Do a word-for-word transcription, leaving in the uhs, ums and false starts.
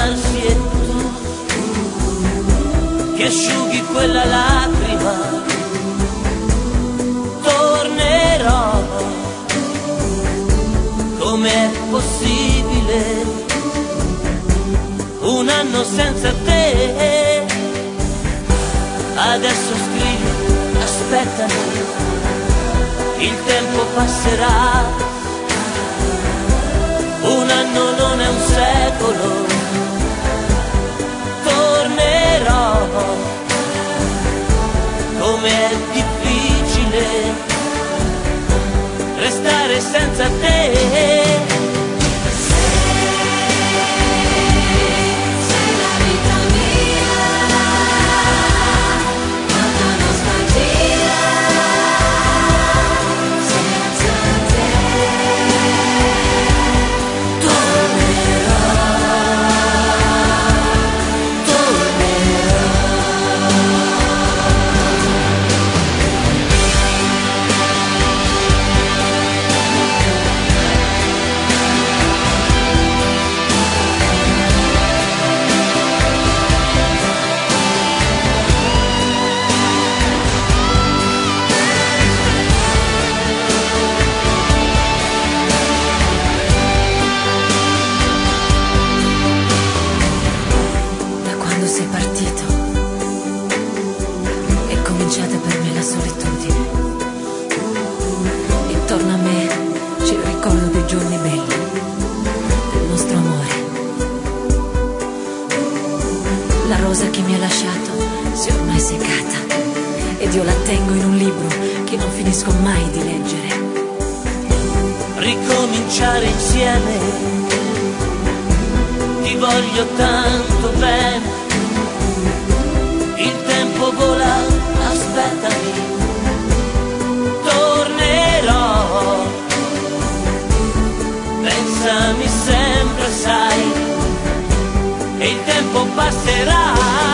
avvicinarsi e tu che asciughi quella lacrima. Tornerò, com'è possibile un anno senza te? Adesso scrivi, aspettami, il tempo passerà. Un anno non è un secolo, tornerò, com'è difficile restare senza te. Sei partito, è cominciata per me la solitudine. Intorno a me c'è il ricordo dei giorni belli, del nostro amore. La rosa che mi ha lasciato si è ormai seccata ed io la tengo in un libro che non finisco mai di leggere. Ricominciare insieme, ti voglio tanto bene. Il tempo vola, aspettami, tornerò. Pensami sempre, sai, e il tempo passerà.